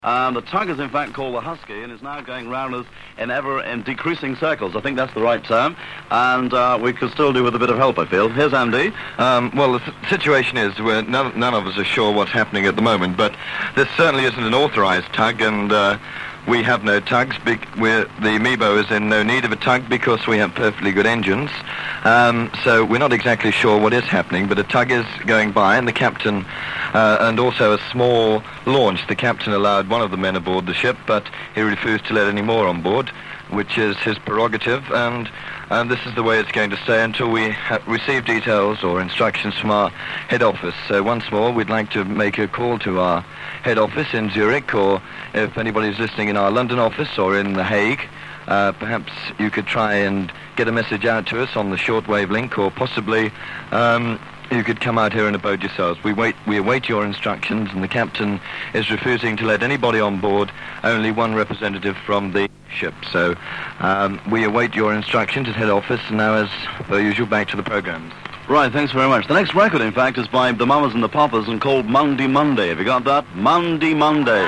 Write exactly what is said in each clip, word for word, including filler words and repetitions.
And the tug is in fact called the Husky and is now going round us in ever in decreasing circles. I think that's the right term. And uh, we could still do with a bit of help, I feel. Here's Andy. Um, well, the th situation is we're none, none of us are sure what's happening at the moment, but this certainly isn't an authorised tug, and uh, we have no tugs. Be we're, the Mebo is in no need of a tug because we have perfectly good engines. Um, so we're not exactly sure what is happening, but a tug is going by, and the captain, uh, and also a small launch. The captain allowed one of the men aboard the ship, but he refused to let any more on board, which is his prerogative, and, and this is the way it's going to stay until we ha receive details or instructions from our head office. So once more, we'd like to make a call to our head office in Zurich, or if anybody's listening in our London office or in The Hague, uh, perhaps you could try and get a message out to us on the shortwave link, or possibly um, you could come out here in a boat yourselves. We wait, we await your instructions, and the captain is refusing to let anybody on board, only one representative from the ship. So um, we await your instructions at head office, and now, as per usual, back to the programmes. Right, thanks very much. The next record, in fact, is by the Mamas and the Papas and called Monday Monday. Have you got that? Monday Monday.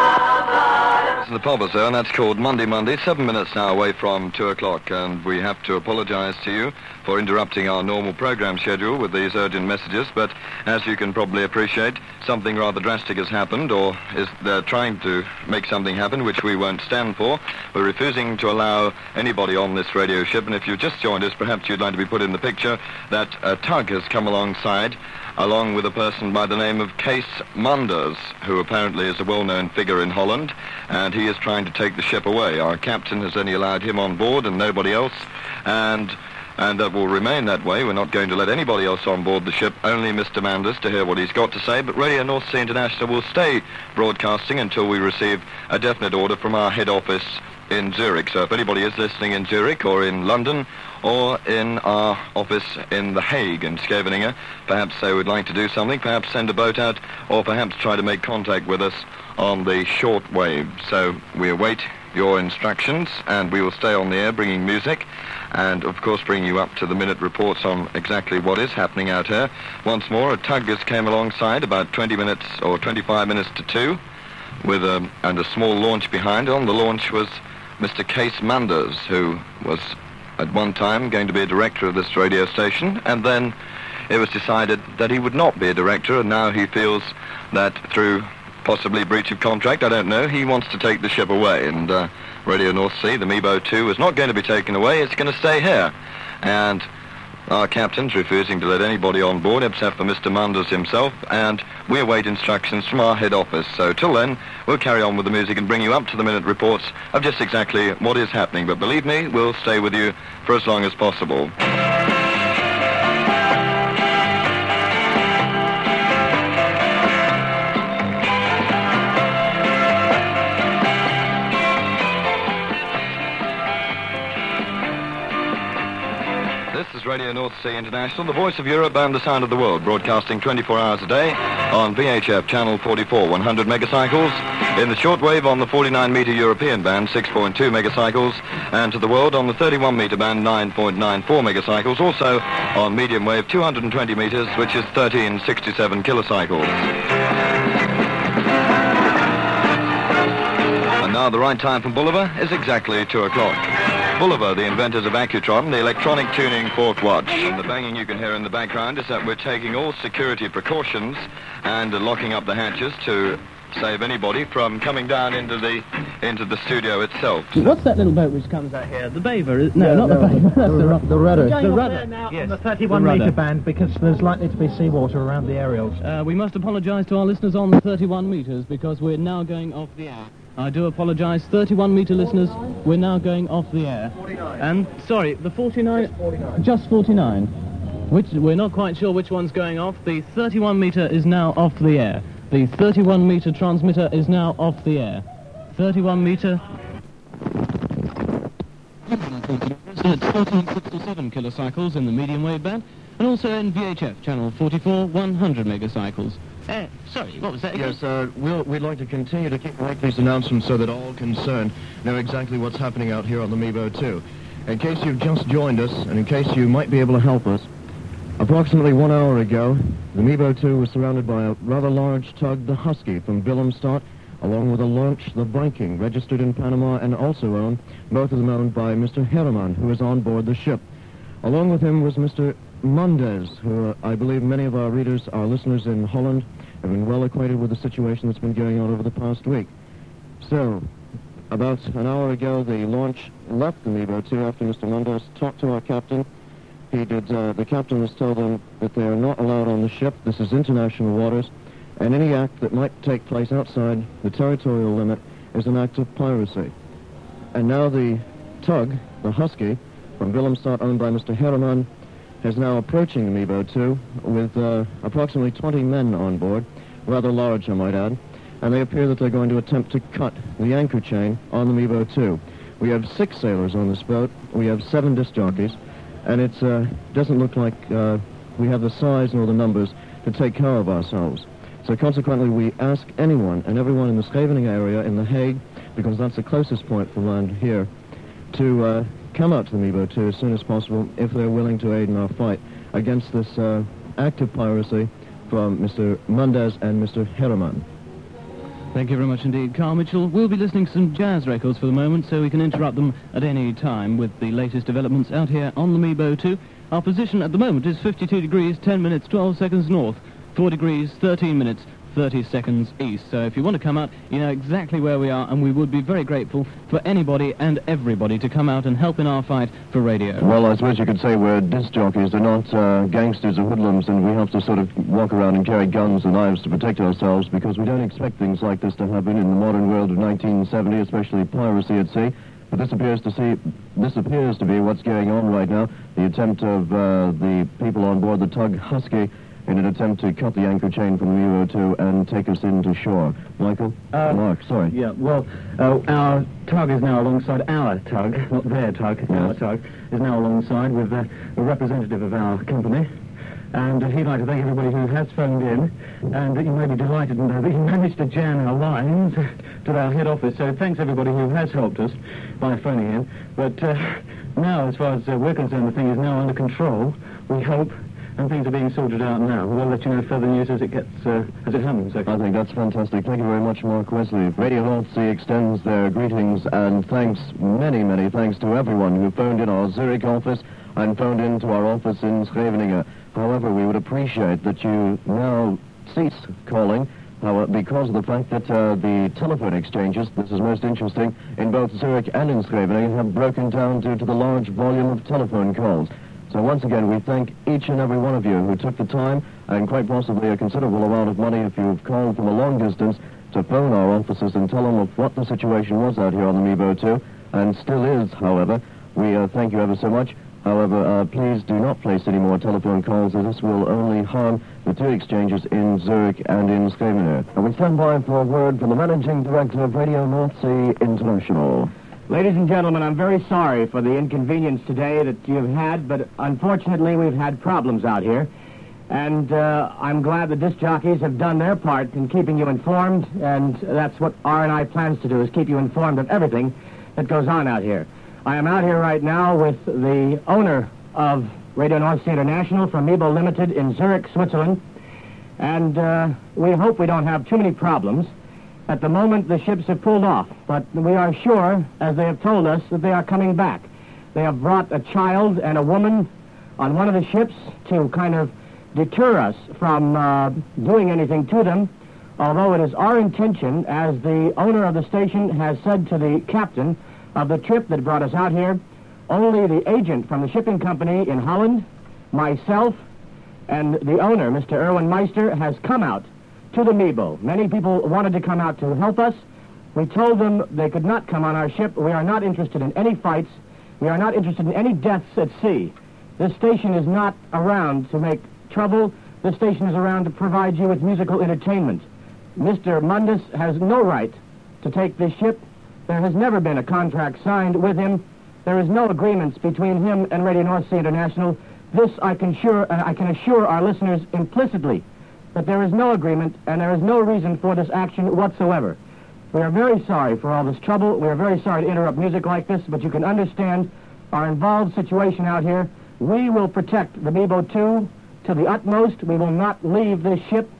The Papas there, and that's called Monday Monday. Seven minutes now away from two o'clock, and we have to apologise to you for interrupting our normal programme schedule with these urgent messages, but as you can probably appreciate, something rather drastic has happened, or is they're trying to make something happen which we won't stand for. We're refusing to allow anybody on this radio ship, and if you've just joined us, perhaps you'd like to be put in the picture that a tug has come alongside, along with a person by the name of Kees Manders, who apparently is a well-known figure in Holland, and he is trying to take the ship away. Our captain has only allowed him on board and nobody else, and and that will remain that way. We're not going to let anybody else on board the ship, only Mister Manders to hear what he's got to say, but Radio North Sea International will stay broadcasting until we receive a definite order from our head office in Zurich. So if anybody is listening in Zurich or in London or in our office in The Hague in Scheveningen, perhaps they would like to do something, perhaps send a boat out, or perhaps try to make contact with us on the short wave. So we await your instructions, and we will stay on the air bringing music and of course bring you up to the minute reports on exactly what is happening out here. Once more, a tug just came alongside about twenty minutes or twenty-five minutes to two with a, and a small launch behind. On the launch was Mister Kees Manders, who was at one time going to be a director of this radio station, and then it was decided that he would not be a director, and now he feels that through possibly breach of contract, I don't know, he wants to take the ship away, and uh, Radio North Sea, the Mebo two, is not going to be taken away, it's going to stay here. And our captain's refusing to let anybody on board except for Mister Manders himself, and we await instructions from our head office. So till then, we'll carry on with the music and bring you up to the minute reports of just exactly what is happening. But believe me, we'll stay with you for as long as possible. This is Radio North Sea International, the voice of Europe and the sound of the world, broadcasting twenty-four hours a day on V H F channel forty-four, one hundred megacycles, in the shortwave on the forty-nine meter European band, six point two megacycles, and to the world on the thirty-one meter band, nine point nine four megacycles, also on medium wave two hundred twenty meters, which is thirteen sixty-seven kilocycles. And now the right time from Bolivar is exactly two o'clock. Bolivar, the inventors of Accutron, the electronic tuning fork watch. And the banging you can hear in the background is that we're taking all security precautions and locking up the hatches to save anybody from coming down into the into the studio itself. What's that little boat which comes out here? The Beaver? Is, no, yeah, not no, the Beaver. That's the, the, the rudder. The rudder. Now yes, on the thirty-one meter band, because there's likely to be seawater around the aerials. Uh, we must apologise to our listeners on the thirty-one metres because we're now going off the air. I do apologise, thirty-one metre listeners, we're now going off the air. forty-nine. And, sorry, the forty-nine... Just forty-nine. Just forty-nine. Which, we're not quite sure which one's going off. The thirty-one metre is now off the air. The thirty-one metre transmitter is now off the air. thirty-one metre... It's thirteen sixty-seven kilocycles in the medium wave band, and also in V H F channel forty-four, one hundred megacycles. Uh, sorry, what was that again? Yes, uh, we'll, we'd like to continue to keep making these announcements so that all concerned know exactly what's happening out here on the Mebo two. In case you've just joined us, and in case you might be able to help us, approximately one hour ago, the Mebo two was surrounded by a rather large tug, the Husky, from Willemstad, along with a launch, the Viking, registered in Panama and also owned, both of them owned by Mister Herman, who is on board the ship. Along with him was Mister Mundez, who uh, I believe many of our readers, our listeners in Holland, have been well acquainted with the situation that's been going on over the past week. So, about an hour ago, the launch left the Mebo two after Mister Mundez talked to our captain. He did, uh, the captain has told them that they are not allowed on the ship. This is international waters, and any act that might take place outside the territorial limit is an act of piracy. And now the tug, the Husky, from Willemstad, owned by Mister Herman, is now approaching the Mebo two with uh, approximately twenty men on board, rather large, I might add, and they appear that they're going to attempt to cut the anchor chain on the Mebo two. We have six sailors on this boat. We have seven disc jockeys, and it uh, doesn't look like uh, we have the size nor the numbers to take care of ourselves. So consequently, we ask anyone and everyone in the Scheveningen area in The Hague, because that's the closest point from land here, to uh, come out to the Mebo two as soon as possible if they're willing to aid in our fight against this uh, act of piracy from Mister Mundez and Mister Herman. Thank you very much indeed, Carl Mitchell. We'll be listening to some jazz records for the moment, so we can interrupt them at any time with the latest developments out here on the Mebo two. Our position at the moment is fifty-two degrees, ten minutes, twelve seconds north, four degrees, thirteen minutes, thirty seconds east. So if you want to come out, you know exactly where we are, and we would be very grateful for anybody and everybody to come out and help in our fight for radio. Well, I suppose you could say we're disc jockeys. They're not uh, gangsters or hoodlums, and we have to sort of walk around and carry guns and knives to protect ourselves because we don't expect things like this to happen in the modern world of nineteen seventy, especially piracy at sea. But this appears to see, this appears to be what's going on right now. The attempt of uh, the people on board the tug Husky in an attempt to cut the anchor chain from the Mebo two and take us into shore. Michael? Uh, Mark, sorry. Yeah, well, uh, our tug is now alongside our tug, not their tug, Yes. our tug, is now alongside with uh, a representative of our company. And uh, he'd like to thank everybody who has phoned in, and uh, you may be delighted to know that he managed to jam our lines to our head office. So thanks everybody who has helped us by phoning in. But uh, now, as far as uh, we're concerned, the thing is now under control, we hope, and things are being sorted out now. We'll let you know further news as it gets, uh, as it happens. Okay? I think that's fantastic. Thank you very much, Mark Wesley. Radio North Sea extends their greetings and thanks, many, many thanks to everyone who phoned in our Zurich office and phoned in to our office in Scheveningen. However, we would appreciate that you now cease calling uh, because of the fact that uh, the telephone exchanges, this is most interesting, in both Zurich and in Scheveningen have broken down due to the large volume of telephone calls. So once again, we thank each and every one of you who took the time, and quite possibly a considerable amount of money if you've called from a long distance, to phone our offices and tell them of what the situation was out here on the Mebo two, and still is, however. We uh, thank you ever so much. However, uh, please do not place any more telephone calls, as this will only harm the two exchanges in Zurich and in Scheveningen. And we stand by for a word from the Managing Director of Radio North Sea International. Ladies and gentlemen, I'm very sorry for the inconvenience today that you've had, but unfortunately we've had problems out here. And uh, I'm glad the disc jockeys have done their part in keeping you informed, and that's what R and I plans to do, is keep you informed of everything that goes on out here. I am out here right now with the owner of Radio North Sea International from Mebo Limited in Zurich, Switzerland, and uh, we hope we don't have too many problems. At the moment, the ships have pulled off, but we are sure, as they have told us, that they are coming back. They have brought a child and a woman on one of the ships to kind of deter us from uh, doing anything to them, although it is our intention, as the owner of the station has said to the captain of the trip that brought us out here, only the agent from the shipping company in Holland, myself, and the owner, Mister Erwin Meister, has come out to the Mebo. Many people wanted to come out to help us. We told them they could not come on our ship. We are not interested in any fights. We are not interested in any deaths at sea. This station is not around to make trouble. This station is around to provide you with musical entertainment. Mister Mundez has no right to take this ship. There has never been a contract signed with him. There is no agreements between him and Radio North Sea International. This I can assure, uh, I can assure our listeners implicitly, that there is no agreement and there is no reason for this action whatsoever. We are very sorry for all this trouble. We are very sorry to interrupt music like this, but you can understand our involved situation out here. We will protect the Mebo two to the utmost. We will not leave this ship.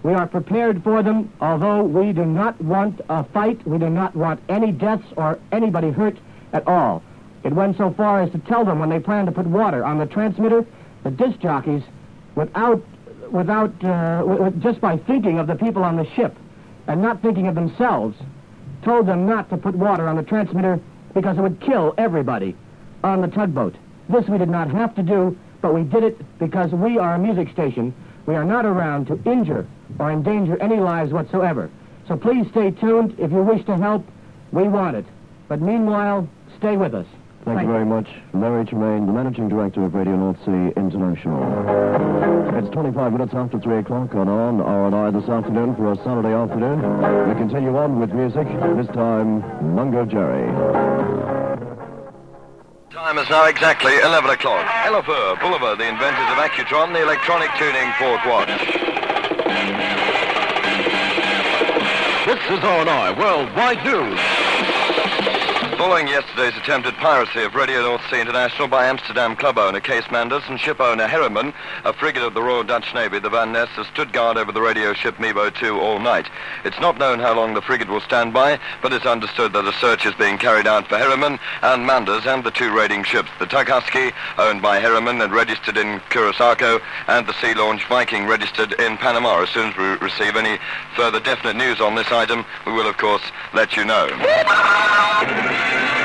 We are prepared for them, although we do not want a fight. We do not want any deaths or anybody hurt at all. It went so far as to tell them when they planned to put water on the transmitter, the disc jockeys, without, without, uh, w- just by thinking of the people on the ship and not thinking of themselves, told them not to put water on the transmitter because it would kill everybody on the tugboat. This we did not have to do, but we did it because we are a music station. We are not around to injure or endanger any lives whatsoever. So please stay tuned. If you wish to help, we want it. But meanwhile, stay with us. Thank, Thank you very much, Larry Tremaine, the Managing Director of Radio North Sea International. It's twenty-five minutes after three o'clock on On R and I this afternoon for a Saturday afternoon. We continue on with music, this time Mungo Jerry. Time is now exactly eleven o'clock. Elifur, Bulliver, the inventors of Accutron, the electronic tuning fork watch. This is R and I Worldwide News. Following yesterday's attempted piracy of Radio North Sea International by Amsterdam club owner Kees Manders and ship owner Herriman, a frigate of the Royal Dutch Navy, the Van Ness, has stood guard over the radio ship Mebo two all night. It's not known how long the frigate will stand by, but it's understood that a search is being carried out for Herriman and Manders and the two raiding ships, the Tug Husky, owned by Herriman and registered in Curaçao, and the Sea Launch Viking, registered in Panama. As soon as we receive any further definite news on this item, we will, of course, let you know.